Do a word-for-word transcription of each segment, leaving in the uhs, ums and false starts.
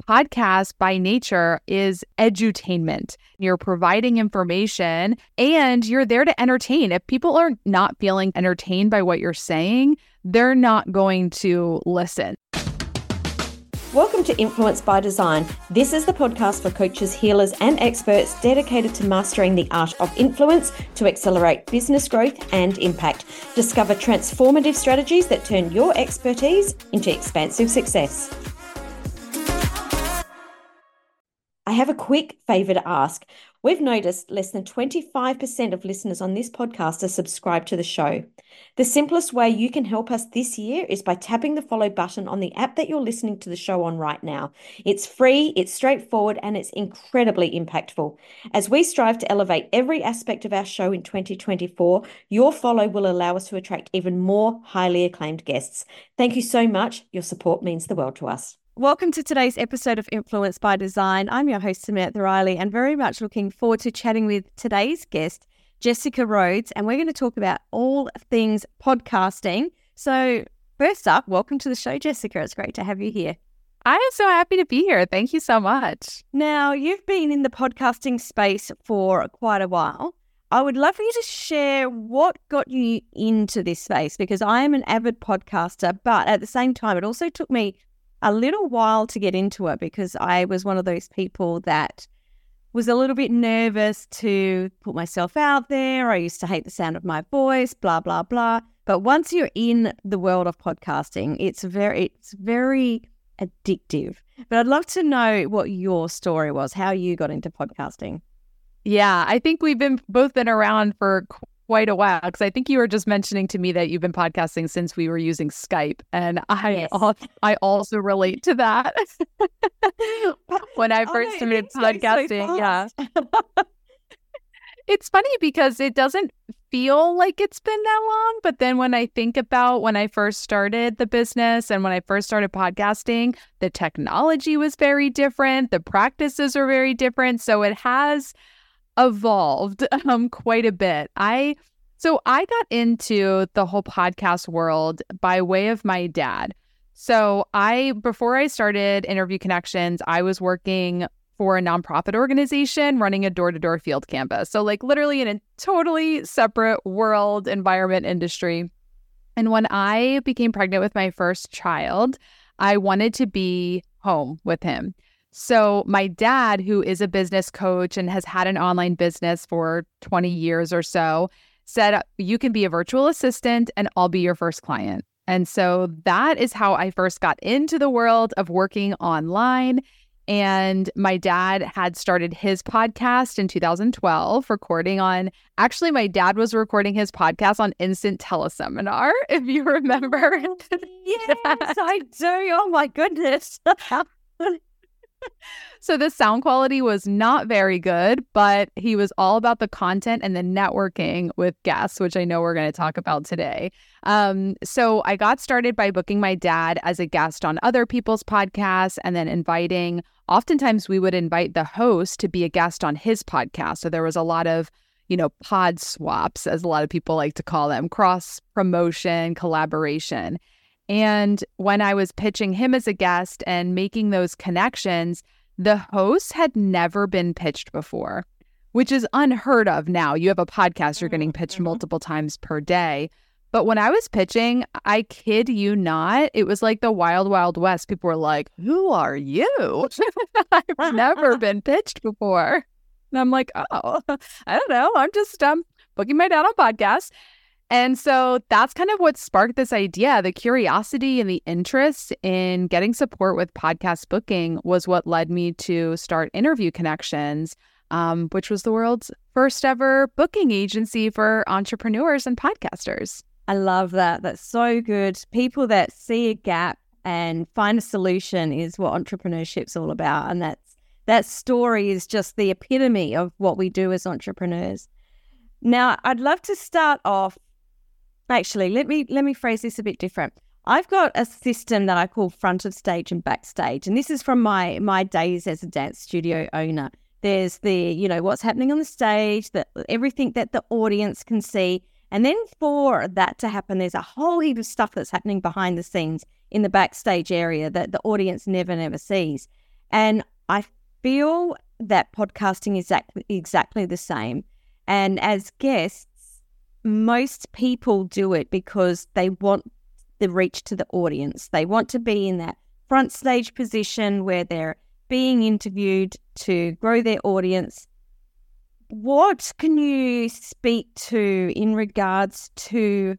podcast by nature is edutainment. You're providing information and you're there to entertain. If people are not feeling entertained by what you're saying, they're not going to listen. Welcome to Influence by Design. This is the podcast for coaches, healers, and experts dedicated to mastering the art of influence to accelerate business growth and impact. Discover transformative strategies that turn your expertise into expansive success. I have a quick favour to ask. We've noticed less than twenty-five percent of listeners on this podcast are subscribed to the show. The simplest way you can help us this year is by tapping the follow button on the app that you're listening to the show on right now. It's free, it's straightforward, and it's incredibly impactful. As we strive to elevate every aspect of our show in twenty twenty-four, your follow will allow us to attract even more highly acclaimed guests. Thank you so much. Your support means the world to us. Welcome to today's episode of Influence by Design. I'm your host, Samantha Riley, and very much looking forward to chatting with today's guest, Jessica Rhodes, and we're going to talk about all things podcasting. So first up, welcome to the show, Jessica. It's great to have you here. I am so happy to be here. Thank you so much. Now, you've been in the podcasting space for quite a while. I would love for you to share what got you into this space, because I am an avid podcaster, but at the same time, it also took me a little while to get into it because I was one of those people that was a little bit nervous to put myself out there. I used to hate the sound of my voice, blah, blah, blah. But once you're in the world of podcasting, it's very, it's very addictive. But I'd love to know what your story was, how you got into podcasting. Yeah, I think we've been both been around for quite a while, because I think you were just mentioning to me that you've been podcasting since we were using Skype, and I Yes. al- I also relate to that. When I first Oh, started it's going so podcasting, yeah. fast. It's funny because it doesn't feel like it's been that long, but then when I think about when I first started the business and when I first started podcasting, the technology was very different, the practices are very different, so it has evolved um quite a bit. I so I got into the whole podcast world by way of my dad. So I before I started Interview Connections, I was working for a nonprofit organization running a door-to-door field canvas. So like literally in a totally separate world, environment, industry. And when I became pregnant with my first child, I wanted to be home with him. So my dad, who is a business coach and has had an online business for twenty years or so, said, you can be a virtual assistant and I'll be your first client. And so that is how I first got into the world of working online. And my dad had started his podcast in two thousand twelve, recording on, actually, my dad was recording his podcast on Instant Teleseminar, if you remember. Yes, I do. Oh my goodness. So the sound quality was not very good, but he was all about the content and the networking with guests, which I know we're going to talk about today. Um, so I got started by booking my dad as a guest on other people's podcasts and then inviting, oftentimes we would invite the host to be a guest on his podcast. So there was a lot of, you know, pod swaps, as a lot of people like to call them, cross promotion, collaboration. And when I was pitching him as a guest and making those connections, the host had never been pitched before, which is unheard of now. You have a podcast, you're getting pitched Mm-hmm. multiple times per day. But when I was pitching, I kid you not, it was like the wild, wild west. People were like, who are you? I've never been pitched before. And I'm like, oh, I don't know. I'm just um, booking my dad on podcasts. And so that's kind of what sparked this idea. The curiosity and the interest in getting support with podcast booking was what led me to start Interview Connections, um, which was the world's first ever booking agency for entrepreneurs and podcasters. I love that. That's so good. People that see a gap and find a solution is what entrepreneurship's all about. And that's, that story is just the epitome of what we do as entrepreneurs. Now, I'd love to start off. Actually, let me let me phrase this a bit different. I've got a system that I call front of stage and backstage. And this is from my my days as a dance studio owner. There's the, you know, what's happening on the stage, that everything that the audience can see. And then for that to happen, there's a whole heap of stuff that's happening behind the scenes in the backstage area that the audience never, never sees. And I feel that podcasting is exactly, exactly the same. And as guests, most people do it because they want the reach to the audience. They want to be in that front stage position where they're being interviewed to grow their audience. What can you speak to in regards to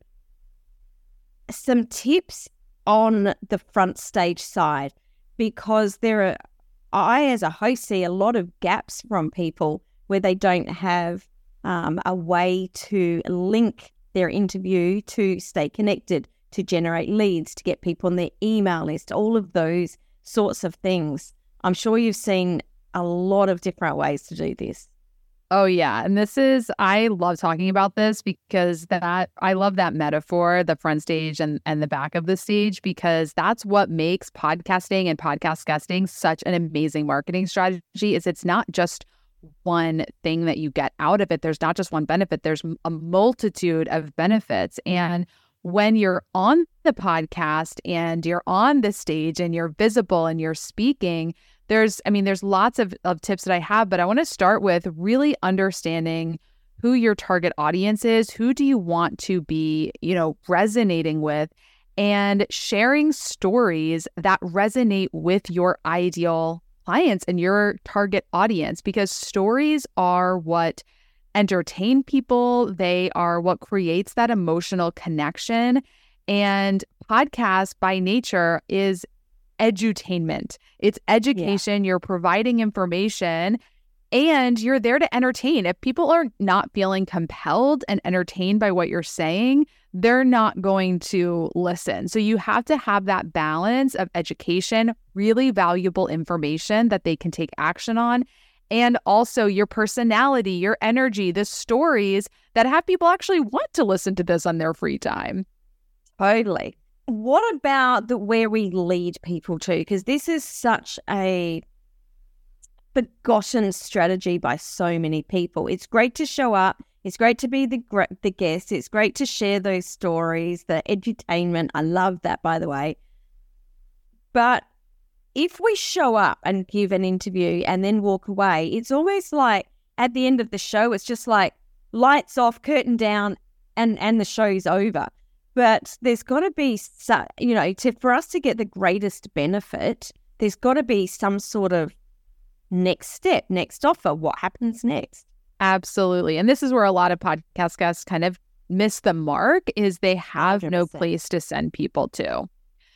some tips on the front stage side? Because there are, I as a host see a lot of gaps from people where they don't have um, a way to link their interview to stay connected, to generate leads, to get people on their email list, all of those sorts of things. I'm sure you've seen a lot of different ways to do this. Oh, yeah. And this is, I love talking about this because that, I love that metaphor, the front stage and, and the back of the stage, because that's what makes podcasting and podcast guesting such an amazing marketing strategy. Is it's not just one thing that you get out of it. There's not just one benefit. There's a multitude of benefits. And when you're on the podcast and you're on the stage and you're visible and you're speaking, there's, I mean, there's lots of, of tips that I have, but I want to start with really understanding who your target audience is. Who do you want to be, you know, resonating with, and sharing stories that resonate with your ideal clients and your target audience, because stories are what entertain people. They are what creates that emotional connection. And podcast by nature is edutainment. It's education. Yeah. You're providing information and you're there to entertain. If people are not feeling compelled and entertained by what you're saying, they're not going to listen. So you have to have that balance of education, really valuable information that they can take action on, and also your personality, your energy, the stories that have people actually want to listen to this on their free time. Totally. What about the where we lead people to? Because this is such a forgotten strategy by so many people. It's great to show up. It's great to be the the guest. It's great to share those stories, the edutainment. I love that, by the way. But if we show up and give an interview and then walk away, it's almost like at the end of the show, it's just like lights off, curtain down, and, and the show's over. But there's got to be, you know, to, for us to get the greatest benefit, there's got to be some sort of next step, next offer. What happens next? Absolutely. And this is where a lot of podcast guests kind of miss the mark, is they have one hundred percent no place to send people to.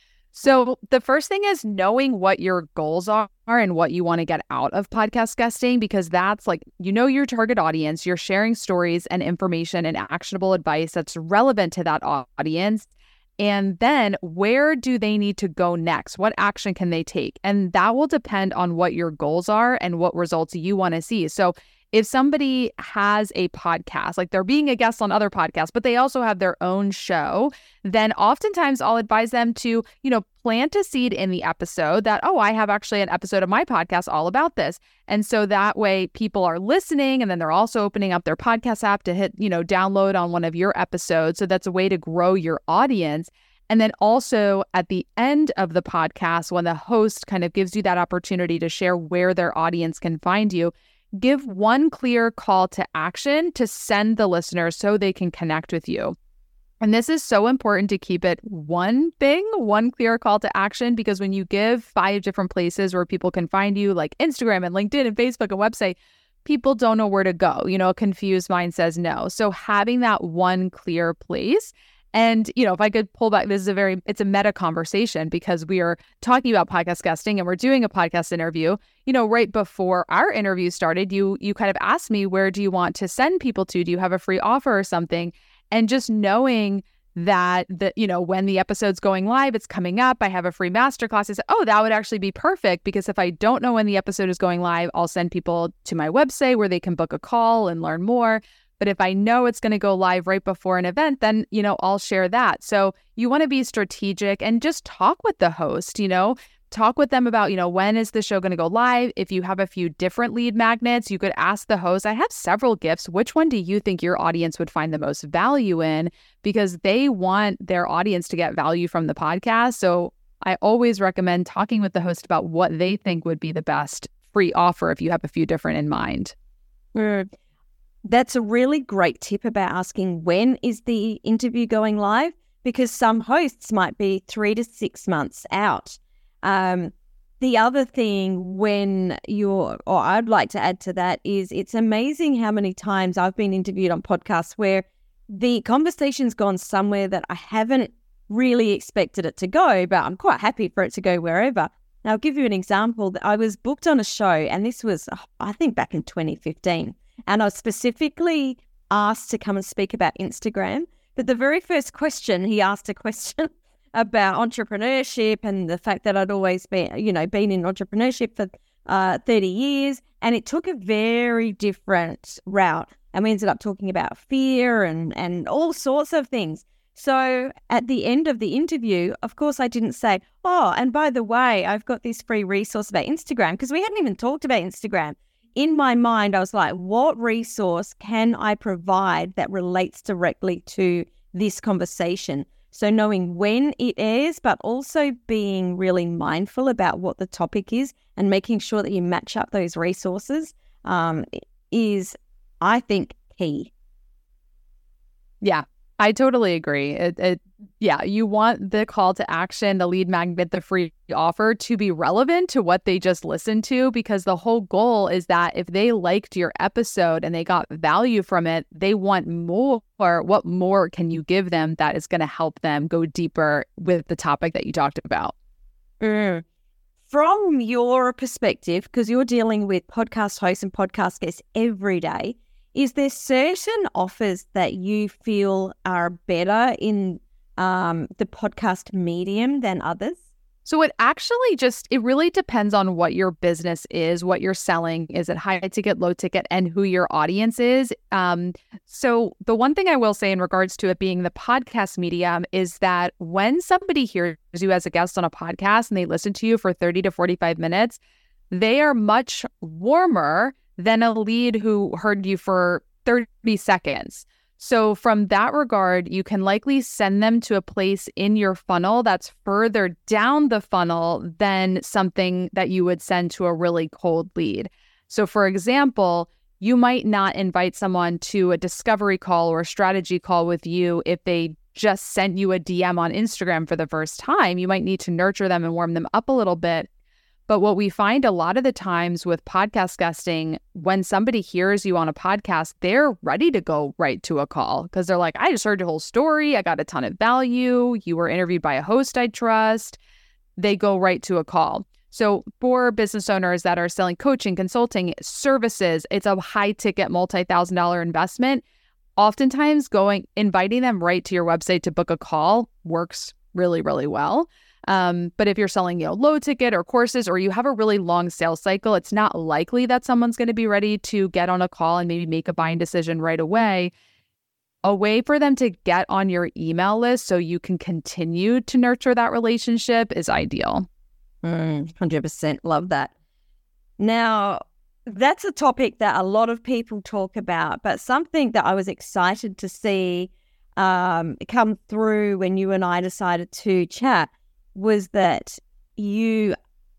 So the first thing is knowing what your goals are and what you want to get out of podcast guesting, because that's like, you know, your target audience, you're sharing stories and information and actionable advice that's relevant to that audience. And then where do they need to go next? What action can they take? And that will depend on what your goals are and what results you want to see. So if somebody has a podcast, like they're being a guest on other podcasts, but they also have their own show, then oftentimes I'll advise them to, you know, plant a seed in the episode that, oh, I have actually an episode of my podcast all about this. And so that way people are listening, and then they're also opening up their podcast app to hit, you know, download on one of your episodes. So that's a way to grow your audience. And then also at the end of the podcast, when the host kind of gives you that opportunity to share where their audience can find you, give one clear call to action to send the listener so they can connect with you. And this is so important to keep it one thing, one clear call to action, because when you give five different places where people can find you, like Instagram and LinkedIn and Facebook and website, people don't know where to go. You know, a confused mind says no. So having that one clear place. And, you know, if I could pull back, this is a very, it's a meta conversation, because we are talking about podcast guesting and we're doing a podcast interview. You know, right before our interview started, you you kind of asked me, where do you want to send people to? Do you have a free offer or something? And just knowing that, the, you know, when the episode's going live, it's coming up, I have a free masterclass. I said, oh, that would actually be perfect, because if I don't know when the episode is going live, I'll send people to my website where they can book a call and learn more. But if I know it's going to go live right before an event, then, you know, I'll share that. So you want to be strategic and just talk with the host, you know, talk with them about, you know, when is the show going to go live? If you have a few different lead magnets, you could ask the host, I have several gifts. Which one do you think your audience would find the most value in? Because they want their audience to get value from the podcast. So I always recommend talking with the host about what they think would be the best free offer if you have a few different in mind. Mm. That's a really great tip about asking when is the interview going live, because some hosts might be three to six months out. Um, the other thing when you're, or I'd like to add to that, is it's amazing how many times I've been interviewed on podcasts where the conversation's gone somewhere that I haven't really expected it to go, but I'm quite happy for it to go wherever. Now, I'll give you an example. I was booked on a show, and this was, I think, back in twenty fifteen, and I was specifically asked to come and speak about Instagram. But the very first question, he asked a question about entrepreneurship and the fact that I'd always been, you know, been in entrepreneurship for uh, thirty years, and it took a very different route. And we ended up talking about fear and, and all sorts of things. So at the end of the interview, of course, I didn't say, oh, and by the way, I've got this free resource about Instagram, because we hadn't even talked about Instagram. In my mind, I was like, what resource can I provide that relates directly to this conversation? So knowing when it airs, but also being really mindful about what the topic is and making sure that you match up those resources um, is, I think, key. Yeah, I totally agree. It, it, yeah, you want the call to action, the lead magnet, the free offer to be relevant to what they just listened to, because the whole goal is that if they liked your episode and they got value from it, they want more. What more can you give them that is going to help them go deeper with the topic that you talked about? Mm. From your perspective, because you're dealing with podcast hosts and podcast guests every day, is there certain offers that you feel are better in um, the podcast medium than others? So it actually just, it really depends on what your business is, what you're selling. Is it high ticket, low ticket, and who your audience is? Um, so the one thing I will say in regards to it being the podcast medium is that when somebody hears you as a guest on a podcast and they listen to you for thirty to forty-five minutes, they are much warmer than a lead who heard you for thirty seconds. So from that regard, you can likely send them to a place in your funnel that's further down the funnel than something that you would send to a really cold lead. So for example, you might not invite someone to a discovery call or a strategy call with you if they just sent you a D M on Instagram for the first time. You might need to nurture them and warm them up a little bit. But what we find a lot of the times with podcast guesting, when somebody hears you on a podcast, they're ready to go right to a call because they're like, I just heard your whole story. I got a ton of value. You were interviewed by a host I trust. They go right to a call. So for business owners that are selling coaching, consulting, services, it's a high ticket, multi-thousand dollar investment. Oftentimes going, inviting them right to your website to book a call works really, really well. Um, but if you're selling, you know, low ticket or courses, or you have a really long sales cycle, it's not likely that someone's going to be ready to get on a call and maybe make a buying decision right away. A way for them to get on your email list so you can continue to nurture that relationship is ideal. Mm, one hundred percent love that. Now, that's a topic that a lot of people talk about, but something that I was excited to see um, come through when you and I decided to chat was that you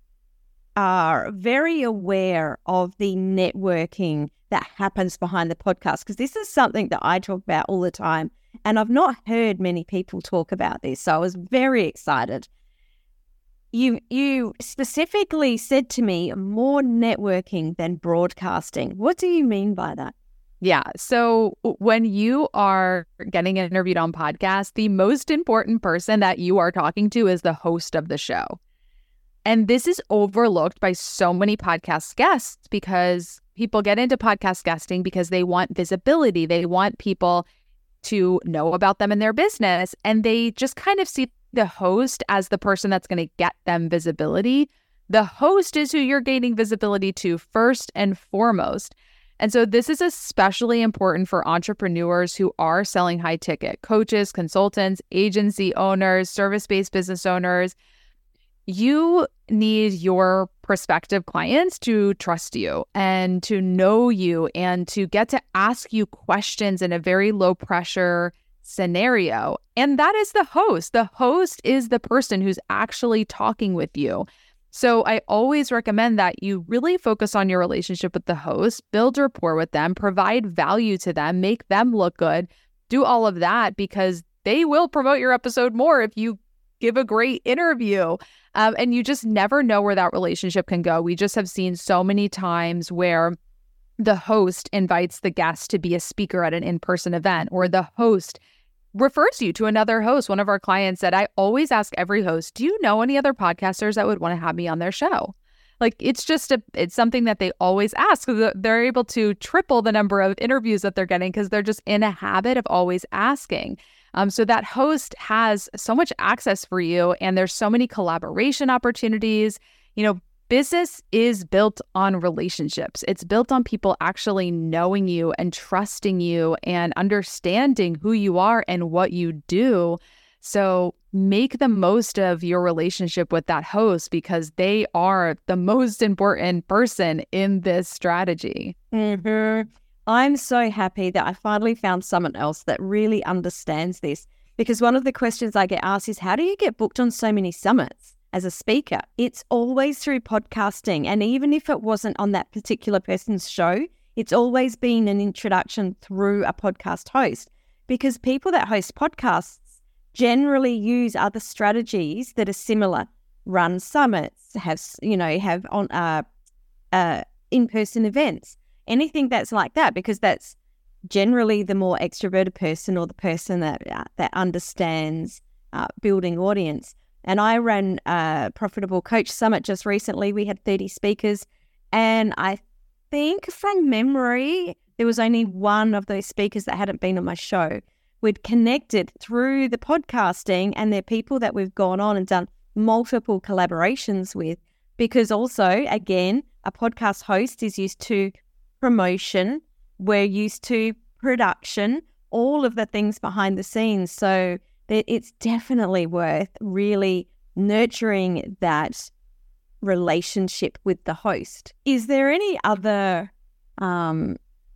are very aware of the networking that happens behind the podcast, because this is something that I talk about all the time, and I've not heard many people talk about this, so I was very excited. You you specifically said to me, more networking than broadcasting. What do you mean by that? Yeah. So when you are getting interviewed on podcasts, the most important person that you are talking to is the host of the show. And this is overlooked by so many podcast guests because people get into podcast guesting because they want visibility. They want people to know about them and their business. And they just kind of see the host as the person that's going to get them visibility. The host is who you're gaining visibility to first and foremost. And so this is especially important for entrepreneurs who are selling high ticket, coaches, consultants, agency owners, service-based business owners. You need your prospective clients to trust you and to know you and to get to ask you questions in a very low pressure, scenario. And that is the host. The host is the person who's actually talking with you. So I always recommend that you really focus on your relationship with the host, build rapport with them, provide value to them, make them look good, do all of that, because they will promote your episode more if you give a great interview. Um, and you just never know where that relationship can go. We just have seen so many times where the host invites the guest to be a speaker at an in-person event, or the host refers you to another host. One of our clients said, I always ask every host, do you know any other podcasters that would want to have me on their show? Like, it's just a, it's something that they always ask. They're able to triple the number of interviews that they're getting because they're just in a habit of always asking. Um, so that host has so much access for you, and there's so many collaboration opportunities. You know, business is built on relationships. It's built on people actually knowing you and trusting you and understanding who you are and what you do. So make the most of your relationship with that host, because they are the most important person in this strategy. Mm-hmm. I'm so happy that I finally found someone else that really understands this, because one of the questions I get asked is, how do you get booked on so many summits as a speaker? It's always through podcasting. And even if it wasn't on that particular person's show, it's always been an introduction through a podcast host, because people that host podcasts generally use other strategies that are similar, run summits, have, you know, have on uh, uh, in-person events, anything that's like that, because that's generally the more extroverted person, or the person that uh, that understands uh, building audience. And I ran a Profitable Coach Summit just recently. We had thirty speakers, and I think from memory, there was only one of those speakers that hadn't been on my show. We'd connected through the podcasting, and they're people that we've gone on and done multiple collaborations with, because also, again, a podcast host is used to promotion, we're used to production, all of the things behind the scenes. So it's definitely worth really nurturing that relationship with the host. Is there any other um,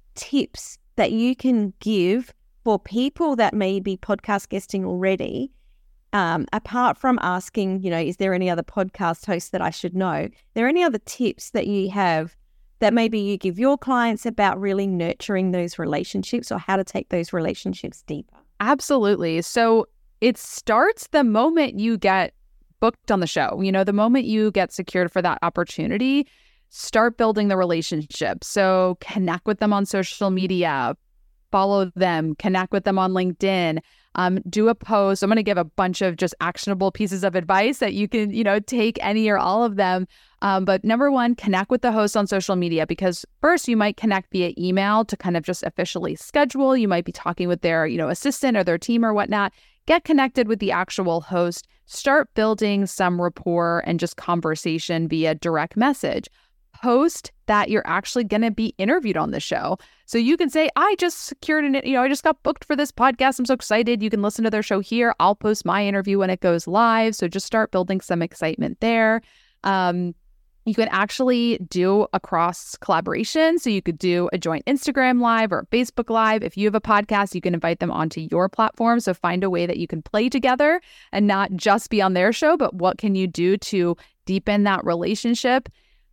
tips that you can give for people that may be podcast guesting already, um, apart from asking, you know, is there any other podcast hosts that I should know? Are there any other tips that you have that maybe you give your clients about really nurturing those relationships, or how to take those relationships deeper? Absolutely. So it starts the moment you get booked on the show. You know, the moment you get secured for that opportunity, start building the relationship. So connect with them on social media, follow them, connect with them on LinkedIn, um, do a post. I'm going to give a bunch of just actionable pieces of advice that you can, you know, take any or all of them. Um, but number one, connect with the host on social media, because first you might connect via email to kind of just officially schedule. You might be talking with their, you know, assistant or their team or whatnot. Get connected with the actual host. Start building some rapport and just conversation via direct message. Post that you're actually going to be interviewed on the show. So you can say, I just secured an, you know, I just got booked for this podcast. I'm so excited. You can listen to their show here. I'll post my interview when it goes live. So just start building some excitement there. Um, you can actually do a cross collaboration. So you could do a joint Instagram live or Facebook live. If you have a podcast, you can invite them onto your platform. So find a way that you can play together and not just be on their show, but what can you do to deepen that relationship?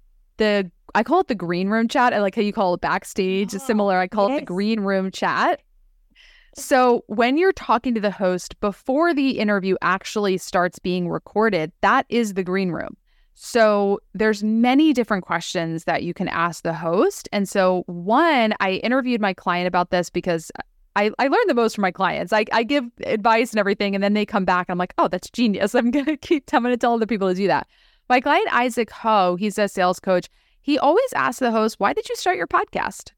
The I call it the green room chat. I like how you call it backstage. Oh, similar. I call yes. it the green room chat. So when you're talking to the host before the interview actually starts being recorded, that is the green room. So there's many different questions that you can ask the host. And so one, I interviewed my client about this because I, I learned the most from my clients. I, I give advice and everything, and then they come back and I'm like, oh, that's genius. I'm going to keep I'm going to tell other people to do that. My client, Isaac Ho, he's a sales coach. He always asks the host, why did you start your podcast?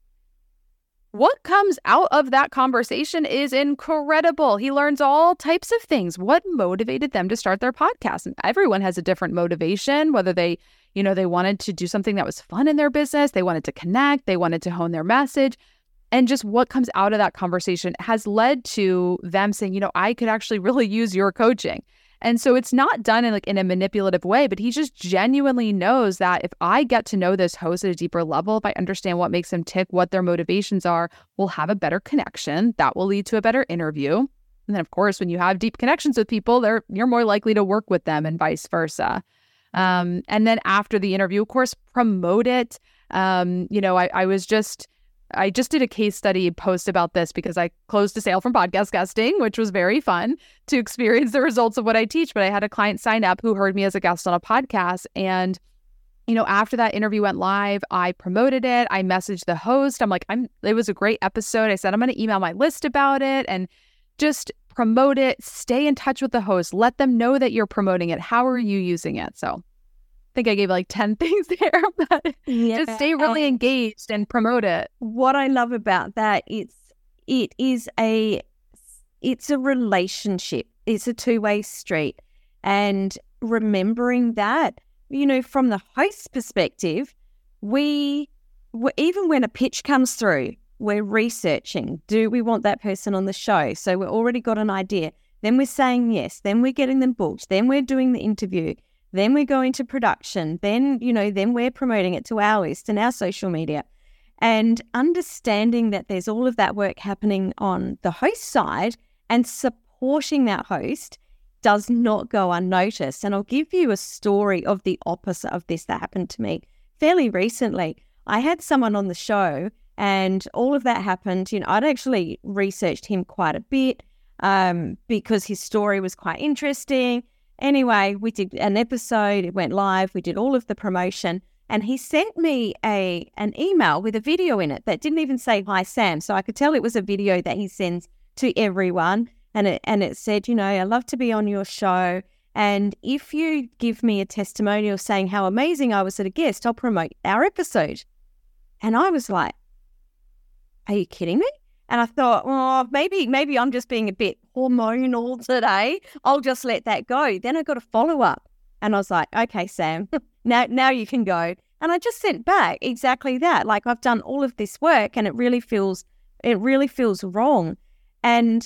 What comes out of that conversation is incredible. He learns all types of things. What motivated them to start their podcast? And everyone has a different motivation, whether they, you know, they wanted to do something that was fun in their business, they wanted to connect, they wanted to hone their message. And just what comes out of that conversation has led to them saying, you know, I could actually really use your coaching. And so it's not done in like in a manipulative way, but he just genuinely knows that if I get to know this host at a deeper level, if I understand what makes them tick, what their motivations are, we'll have a better connection. That will lead to a better interview. And then, of course, when you have deep connections with people, they're you're more likely to work with them and vice versa. Um, and then after the interview, of course, promote it. Um, you know, I, I was just I just did a case study post about this because I closed a sale from podcast guesting, which was very fun to experience the results of what I teach. But I had a client sign up who heard me as a guest on a podcast. And, you know, after that interview went live, I promoted it. I messaged the host. I'm like, I'm, it was a great episode. I said, I'm going to email my list about it and just promote it. Stay in touch with the host. Let them know that you're promoting it. How are you using it? So I think I gave like ten things there, but yeah, just stay really engaged and promote it. What I love about that, it's it is a it's a relationship. It's a two-way street. And remembering that, you know, from the host's perspective, we even when a pitch comes through, we're researching, do we want that person on the show? So we've already got an idea. Then we're saying yes. Then we're getting them booked. Then we're doing the interview. Then we go into production. Then, you know, then we're promoting it to our list and our social media. And understanding that there's all of that work happening on the host side and supporting that host does not go unnoticed. And I'll give you a story of the opposite of this that happened to me fairly recently. I had someone on the show and all of that happened. You know, I'd actually researched him quite a bit um, because his story was quite interesting. Anyway, we did an episode, it went live, we did all of the promotion, and he sent me a an email with a video in it that didn't even say, "Hi, Sam." So I could tell it was a video that he sends to everyone. And it, and it said, you know, "I'd love to be on your show. And if you give me a testimonial saying how amazing I was at a guest, I'll promote our episode." And I was like, are you kidding me? And I thought, oh, maybe maybe I'm just being a bit hormonal today. I'll just let that go. Then I got a follow-up. And I was like, okay, Sam, now now you can go. And I just sent back exactly that. Like, I've done all of this work and it really feels it really feels wrong. And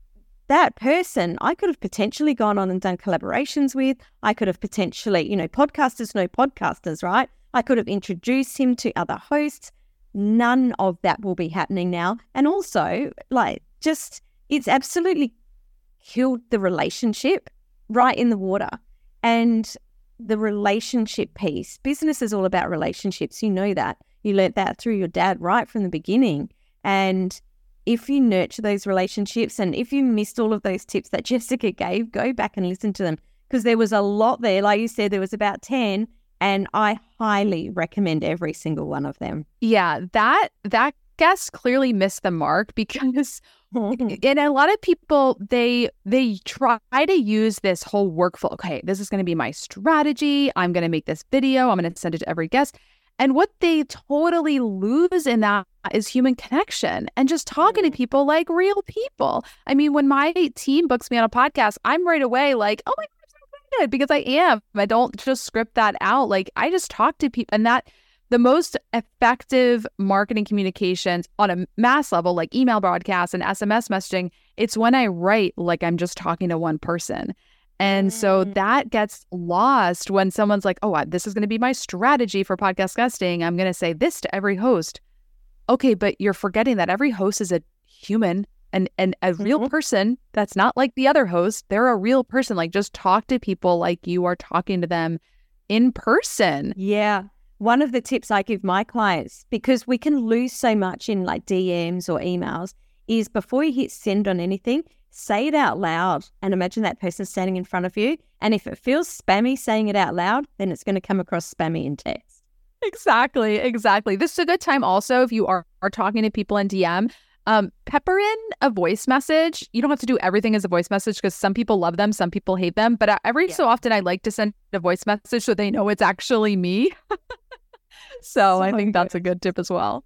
that person, I could have potentially gone on and done collaborations with. I could have potentially, you know, podcasters know podcasters, right? I could have introduced him to other hosts. None of that will be happening now. And also, like, just, it's absolutely killed the relationship right in the water. And the relationship piece, business is all about relationships. You know that. You learnt that through your dad right from the beginning. And if you nurture those relationships, and if you missed all of those tips that Jessica gave, go back and listen to them, because there was a lot there. Like you said, there was about ten, and I highly recommend every single one of them. Yeah, that that guest clearly missed the mark, because and a lot of people, they they try to use this whole workflow. Okay, this is going to be my strategy. I'm going to make this video. I'm going to send it to every guest. And what they totally lose in that is human connection and just talking to people like real people. I mean, when my team books me on a podcast, I'm right away like, oh my God, I'm so excited, because I am. I don't just script that out. Like, I just talk to people, and that the most effective marketing communications on a mass level, like email broadcasts and S M S messaging, it's when I write like I'm just talking to one person. And so that gets lost when someone's like, oh, this is going to be my strategy for podcast guesting. I'm going to say this to every host. Okay, but you're forgetting that every host is a human and, and a real mm-hmm. person that's not like the other host. They're a real person. Like, just talk to people like you are talking to them in person. Yeah. One of the tips I give my clients, because we can lose so much in like D Ms or emails, is before you hit send on anything, say it out loud and imagine that person standing in front of you. And if it feels spammy saying it out loud, then it's going to come across spammy in text. Exactly. Exactly. This is a good time also, if you are, are talking to people in D M, um, pepper in a voice message. You don't have to do everything as a voice message, because some people love them, some people hate them. But every yeah. so often I like to send a voice message so they know it's actually me. so, so I think good. That's a good tip as well.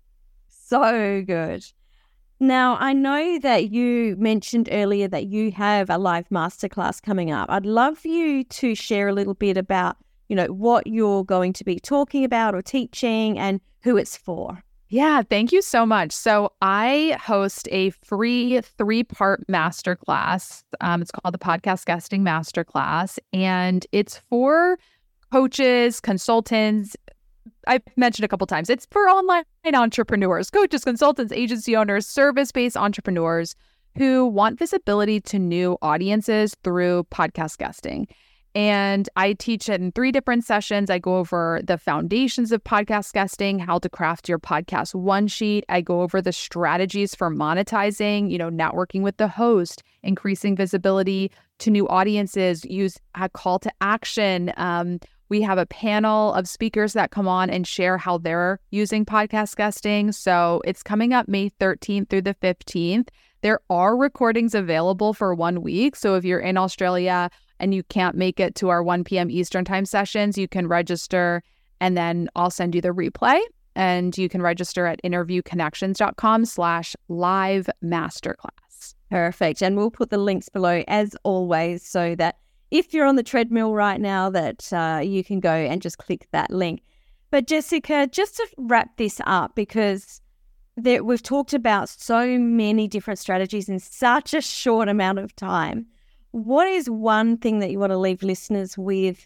So good. Now, I know that you mentioned earlier that you have a live masterclass coming up. I'd love you to share a little bit about, you know, what you're going to be talking about or teaching and who it's for. Yeah, thank you so much. So I host a free three-part masterclass. Um, it's called the Podcast Guesting Masterclass, and it's for coaches, consultants. I've mentioned a couple times, it's for online entrepreneurs, coaches, consultants, agency owners, service-based entrepreneurs who want visibility to new audiences through podcast guesting. And I teach it in three different sessions. I go over the foundations of podcast guesting, how to craft your podcast one sheet. I go over the strategies for monetizing, you know, networking with the host, increasing visibility to new audiences, use a call to action. Um, we have a panel of speakers that come on and share how they're using podcast guesting. So it's coming up May thirteenth through the fifteenth. There are recordings available for one week. So if you're in Australia and you can't make it to our one p.m. Eastern time sessions, you can register and then I'll send you the replay. And you can register at interviewconnections.com slash live masterclass. Perfect. And we'll put the links below as always so that if you're on the treadmill right now, that uh, you can go and just click that link. But Jessica, just to wrap this up, because there, we've talked about so many different strategies in such a short amount of time. What is one thing that you want to leave listeners with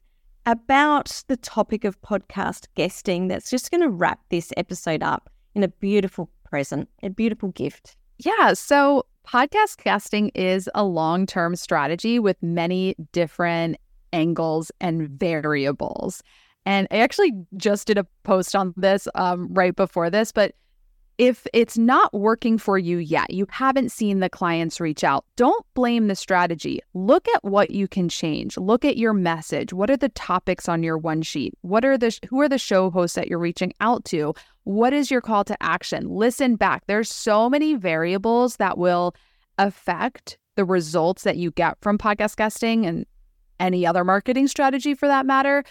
about the topic of podcast guesting that's just going to wrap this episode up in a beautiful present, a beautiful gift? Yeah, so podcast guesting is a long-term strategy with many different angles and variables. And I actually just did a post on this um, right before this, but if it's not working for you yet, you haven't seen the clients reach out, don't blame the strategy. Look at what you can change. Look at your message. What are the topics on your one sheet? What are the who are the show hosts that you're reaching out to? What is your call to action? Listen back. There's so many variables that will affect the results that you get from podcast guesting and any other marketing strategy for that matter.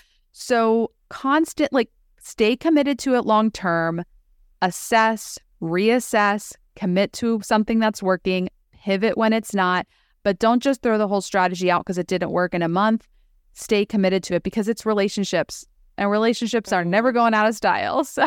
So constant, like stay committed to it long term. Assess, reassess, commit to something that's working, pivot when it's not, but don't just throw the whole strategy out because it didn't work in a month. Stay committed to it because it's relationships, and relationships are never going out of style. So,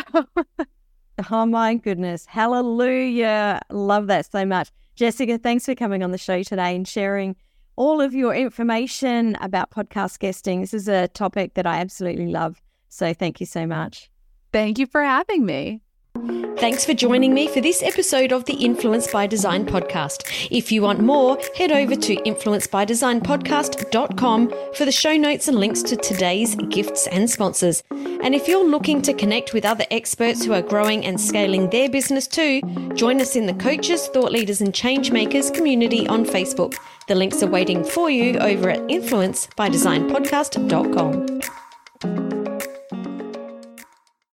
oh my goodness. Hallelujah. Love that so much. Jessica, thanks for coming on the show today and sharing all of your information about podcast guesting. This is a topic that I absolutely love. So thank you so much. Thank you for having me. Thanks for joining me for this episode of the Influence by Design podcast. If you want more, head over to influence by design podcast dot com for the show notes and links to today's gifts and sponsors. And if you're looking to connect with other experts who are growing and scaling their business too, join us in the Coaches, Thought Leaders and Change Makers community on Facebook. The links are waiting for you over at influence by design podcast dot com.